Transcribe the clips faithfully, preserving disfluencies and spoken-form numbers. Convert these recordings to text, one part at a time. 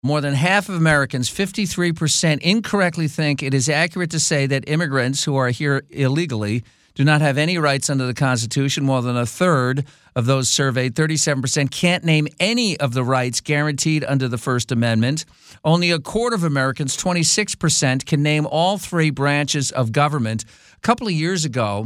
More than half of Americans, fifty-three percent, incorrectly think it is accurate to say that immigrants who are here illegally do not have any rights under the Constitution. More than a third of those surveyed, thirty-seven percent, can't name any of the rights guaranteed under the First Amendment. Only a quarter of Americans, twenty-six percent, can name all three branches of government. A couple of years ago,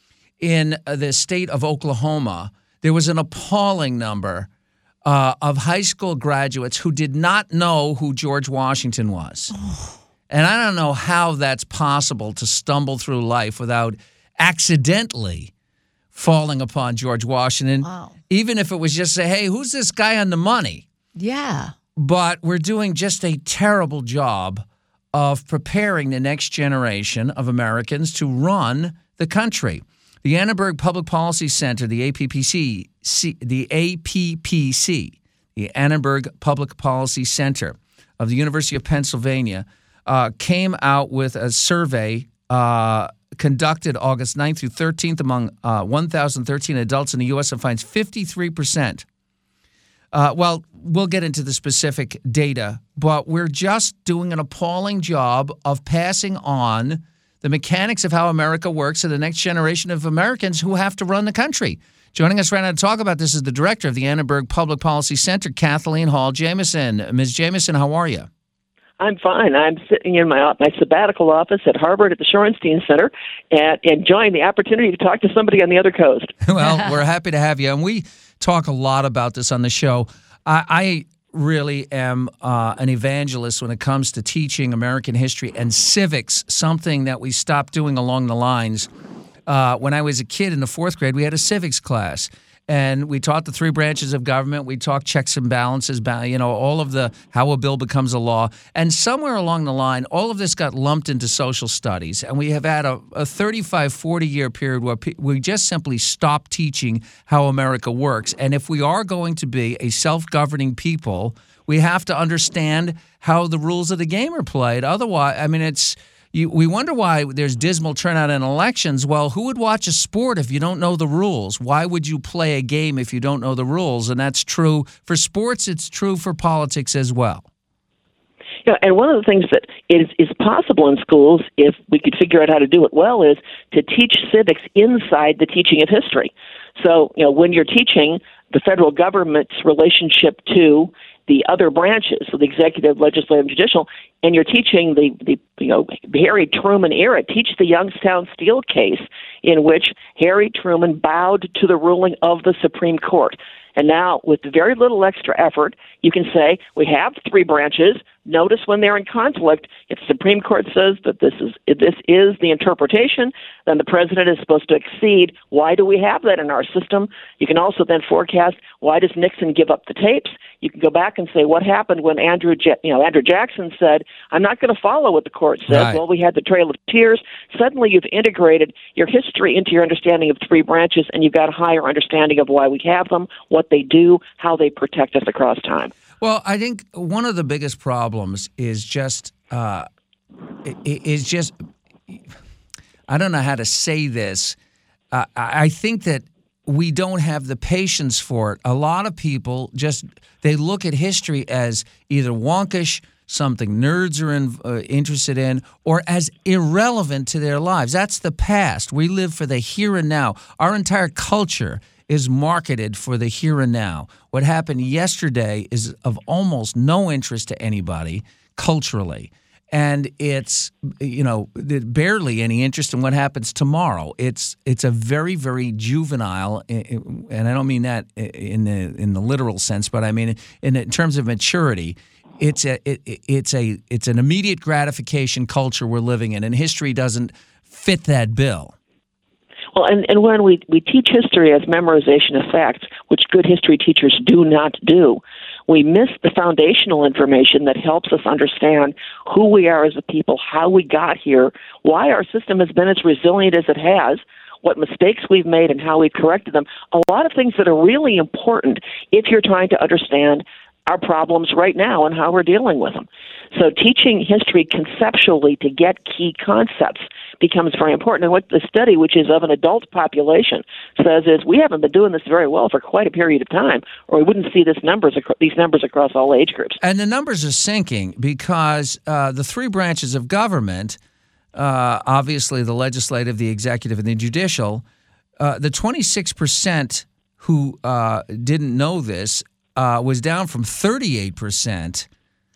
in the state of Oklahoma, there was an appalling number uh, of high school graduates who did not know who George Washington was. Oh. And I don't know how that's possible to stumble through life without accidentally falling upon George Washington, wow. even if it was just say, hey, who's this guy on the money? Yeah. But we're doing just a terrible job of preparing the next generation of Americans to run the country. The Annenberg Public Policy Center, the A P P C, the A P P C, the Annenberg Public Policy Center of the University of Pennsylvania, uh, came out with a survey uh, conducted August ninth through thirteenth among uh, one thousand thirteen adults in the U S and finds fifty-three percent. Uh, well, we'll get into the specific data, but we're just doing an appalling job of passing on the mechanics of how America works to the next generation of Americans who have to run the country. Joining us right now to talk about this is the director of the Annenberg Public Policy Center, Kathleen Hall Jamieson. Miz Jamieson, how are you? I'm fine. I'm sitting in my my sabbatical office at Harvard at the Shorenstein Center and enjoying the opportunity to talk to somebody on the other coast. Well, we're happy to have you. And we talk a lot about this on the show. I, I really am uh, an evangelist when it comes to teaching American history and civics, something that we stopped doing along the lines. Uh, when I was a kid in the fourth grade, we had a civics class. And we taught the three branches of government. We talked checks and balances, you know, all of the how a bill becomes a law. And somewhere along the line, all of this got lumped into social studies. And we have had a, a thirty-five, forty-year period where pe- we just simply stopped teaching how America works. And if we are going to be a self-governing people, we have to understand how the rules of the game are played. Otherwise, I mean, it's... You, we wonder why there's dismal turnout in elections. Well, who would watch a sport if you don't know the rules? Why would you play a game if you don't know the rules? And that's true for sports. It's true for politics as well. Yeah, and one of the things that is, is possible in schools, if we could figure out how to do it well, is to teach civics inside the teaching of history. So, you know, when you're teaching the federal government's relationship to the other branches, so the executive, legislative, judicial, and you're teaching the, the you know, Harry Truman era, teach the Youngstown Steel case in which Harry Truman bowed to the ruling of the Supreme Court. And now, with very little extra effort, you can say, we have three branches. Notice when they're in conflict, if the Supreme Court says that this is this is the interpretation, then the president is supposed to accede. Why do we have that in our system? You can also then forecast, why does Nixon give up the tapes? You can go back and say, what happened when Andrew, ja- you know, Andrew Jackson said, I'm not going to follow what the court said. Right. Well, we had the Trail of Tears. Suddenly you've integrated your history into your understanding of three branches, and you've got a higher understanding of why we have them, what they do, how they protect us across time. Well, I think one of the biggest problems is just uh, is just I don't know how to say this. Uh, I think that we don't have the patience for it. A lot of people just they look at history as either wonkish, something nerds are in, uh, interested in, or as irrelevant to their lives. That's the past. We live for the here and now. Our entire culture is marketed for the here and now. What happened yesterday is of almost no interest to anybody culturally. And it's, you know, barely any interest in what happens tomorrow. It's it's a very, very juvenile, and I don't mean that in the in the literal sense, but I mean in, in terms of maturity. It's a it, it's a it's an immediate gratification culture we're living in, and history doesn't fit that bill. Well, and, and when we, we teach history as memorization of facts, which good history teachers do not do, we miss the foundational information that helps us understand who we are as a people, how we got here, why our system has been as resilient as it has, what mistakes we've made and how we've corrected them. A lot of things that are really important if you're trying to understand our problems right now and how we're dealing with them. So teaching history conceptually to get key concepts becomes very important. And what the study, which is of an adult population, says is we haven't been doing this very well for quite a period of time, or we wouldn't see this numbers these numbers across all age groups. And the numbers are sinking because uh, the three branches of government, uh, obviously the legislative, the executive, and the judicial, uh, the twenty-six percent who uh, didn't know this uh, was down from thirty-eight percent.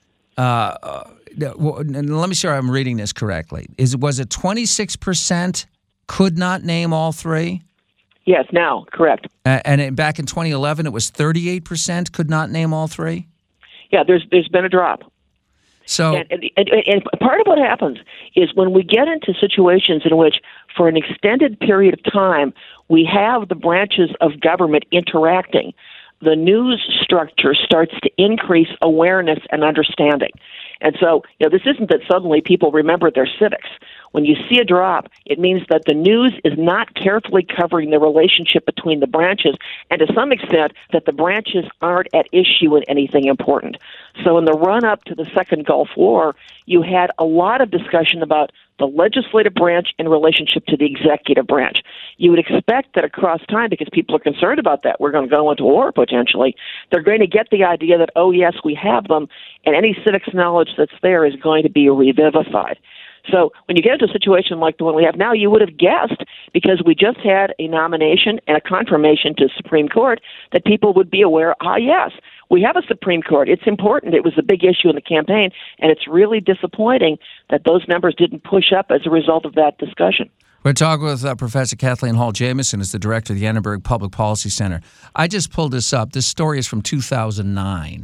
Uh, and let me see if I'm reading this correctly. Is was it twenty-six percent could not name all three? Yes, now, correct. Uh, and it, back in twenty eleven, it was thirty-eight percent could not name all three? Yeah, there's there's been a drop. So, and, and, and, and part of what happens is when we get into situations in which, for an extended period of time, we have the branches of government interacting, the news structure starts to increase awareness and understanding. And so, you know, this isn't that suddenly people remember their civics. When you see a drop, it means that the news is not carefully covering the relationship between the branches, and to some extent that the branches aren't at issue in anything important. So in the run-up to the Second Gulf War, you had a lot of discussion about the legislative branch in relationship to the executive branch. You would expect that across time, because people are concerned about that, we're going to go into war potentially, they're going to get the idea that, oh, yes, we have them, and any civics knowledge that's there is going to be revivified. So when you get into a situation like the one we have now, you would have guessed, because we just had a nomination and a confirmation to the Supreme Court, that people would be aware, ah, yes, we have a Supreme Court. It's important. It was a big issue in the campaign, and it's really disappointing that those numbers didn't push up as a result of that discussion. We're talking with uh, Professor Kathleen Hall Jamieson, is the director of the Annenberg Public Policy Center. I just pulled this up. This story is from two thousand nine.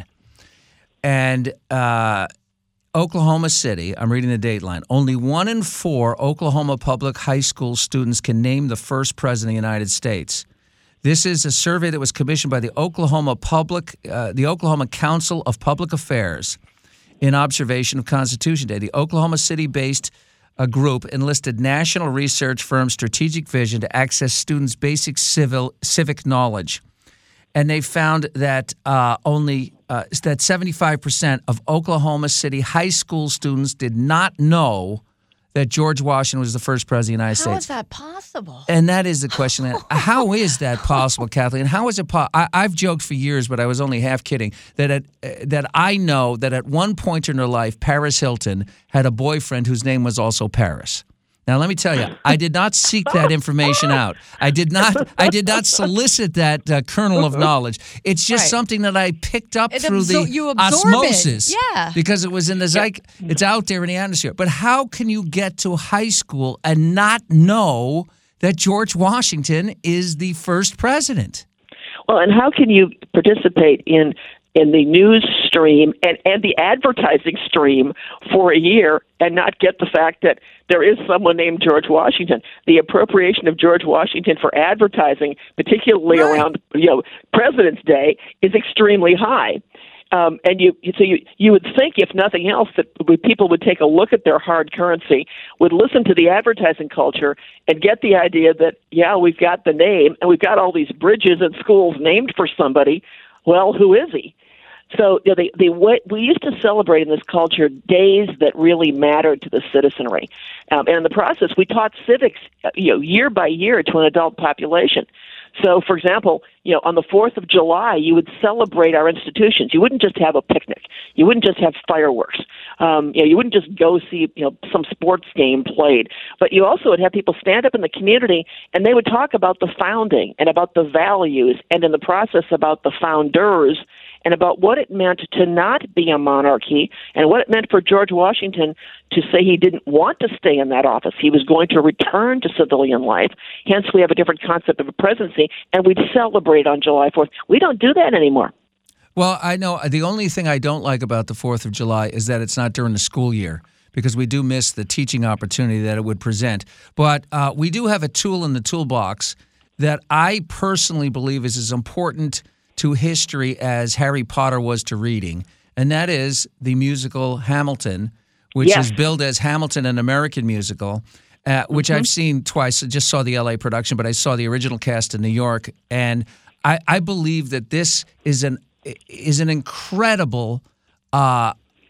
And uh, Oklahoma City, I'm reading the dateline, only one in four Oklahoma public high school students can name the first president of the United States. This is a survey that was commissioned by the Oklahoma Public, uh, the Oklahoma Council of Public Affairs in observation of Constitution Day. The Oklahoma City-based uh, group enlisted national research firm Strategic Vision to access students' basic civil civic knowledge. And they found that uh, only uh, that seventy-five percent of Oklahoma City high school students did not know that George Washington was the first president of the United States. How is that possible? And that is the question. How is that possible, Kathleen? How is it possible? I've joked for years, but I was only half kidding, that at, uh, that I know that at one point in her life, Paris Hilton had a boyfriend whose name was also Paris. Now, let me tell you, I did not seek that information out. I did not I did not solicit that uh, kernel of knowledge. It's just Right. something that I picked up It through absor- the you absorb it. osmosis. Yeah. Because it was in the psych, it's out there in the atmosphere. But how can you get to high school and not know that George Washington is the first president? Well, and how can you participate in in the news stream and, and the advertising stream for a year and not get the fact that there is someone named George Washington? The appropriation of George Washington for advertising, particularly Right. around you know President's Day, is extremely high. Um, and you, so you, you would think, if nothing else, that people would take a look at their hard currency, would listen to the advertising culture, and get the idea that, yeah, we've got the name, and we've got all these bridges and schools named for somebody. Well, who is he? So you know, the, the way, we used to celebrate in this culture days that really mattered to the citizenry. Um, and in the process, we taught civics you know, year by year to an adult population. So, for example, you know, on the fourth of July, you would celebrate our institutions. You wouldn't just have a picnic. You wouldn't just have fireworks. Um, you know, you wouldn't just go see, you know, some sports game played. But you also would have people stand up in the community, and they would talk about the founding and about the values, and in the process about the founders, and about what it meant to not be a monarchy, and what it meant for George Washington to say he didn't want to stay in that office. He was going to return to civilian life. Hence, we have a different concept of a presidency, and we'd celebrate on July fourth. We don't do that anymore. Well, I know the only thing I don't like about the fourth of July is that it's not during the school year, because we do miss the teaching opportunity that it would present. But uh, we do have a tool in the toolbox that I personally believe is as important to history as Harry Potter was to reading, and that is the musical Hamilton, which Yes. is billed as Hamilton, an American musical, uh, which Mm-hmm. I've seen twice. I just saw the L A production, but I saw the original cast in New York, and I, I believe that this is an is an incredible uh,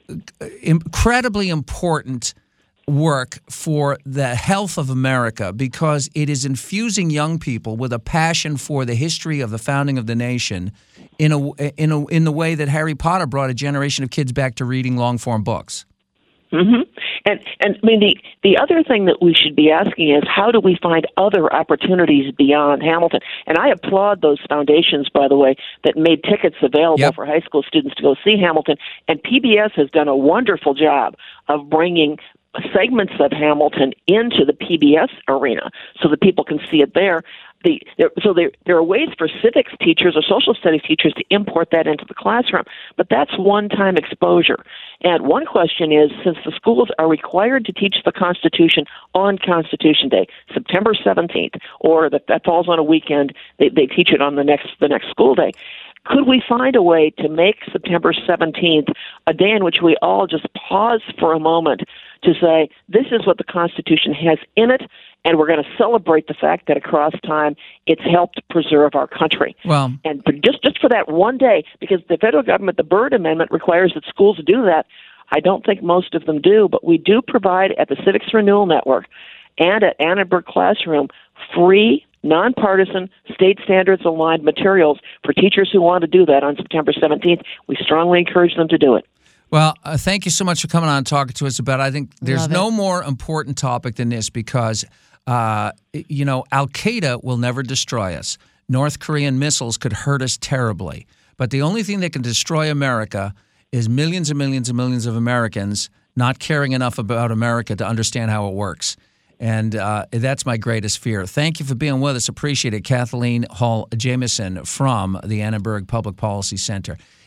incredibly important work for the health of America because it is infusing young people with a passion for the history of the founding of the nation in a in a in the way that Harry Potter brought a generation of kids back to reading long form books. Mm-hmm. And and I mean the the other thing that we should be asking is how do we find other opportunities beyond Hamilton? And I applaud those foundations, by the way, that made tickets available yep. for high school students to go see Hamilton. And P B S has done a wonderful job of bringing segments of Hamilton into the P B S arena so that people can see it there. The, there so there, there are ways for civics teachers or social studies teachers to import that into the classroom, but that's one-time exposure. And one question is, since the schools are required to teach the Constitution on Constitution Day, September seventeenth, or that, that falls on a weekend, they, they teach it on the next the next school day. Could we find a way to make September seventeenth a day in which we all just pause for a moment to say, this is what the Constitution has in it, and we're going to celebrate the fact that across time it's helped preserve our country. Well, and for just, just for that one day, because the federal government, the Byrd Amendment, requires that schools do that. I don't think most of them do, but we do provide at the Civics Renewal Network and at Annenberg Classroom free, nonpartisan, state standards aligned materials for teachers who want to do that on September seventeenth. We strongly encourage them to do it. Well, uh, thank you so much for coming on and talking to us about it. I think there's Love no it. more important topic than this because, uh, you know, Al-Qaeda will never destroy us. North Korean missiles could hurt us terribly. But the only thing that can destroy America is millions and millions and millions of Americans not caring enough about America to understand how it works. And uh, that's my greatest fear. Thank you for being with us. Appreciate it. Kathleen Hall Jamieson from the Annenberg Public Policy Center.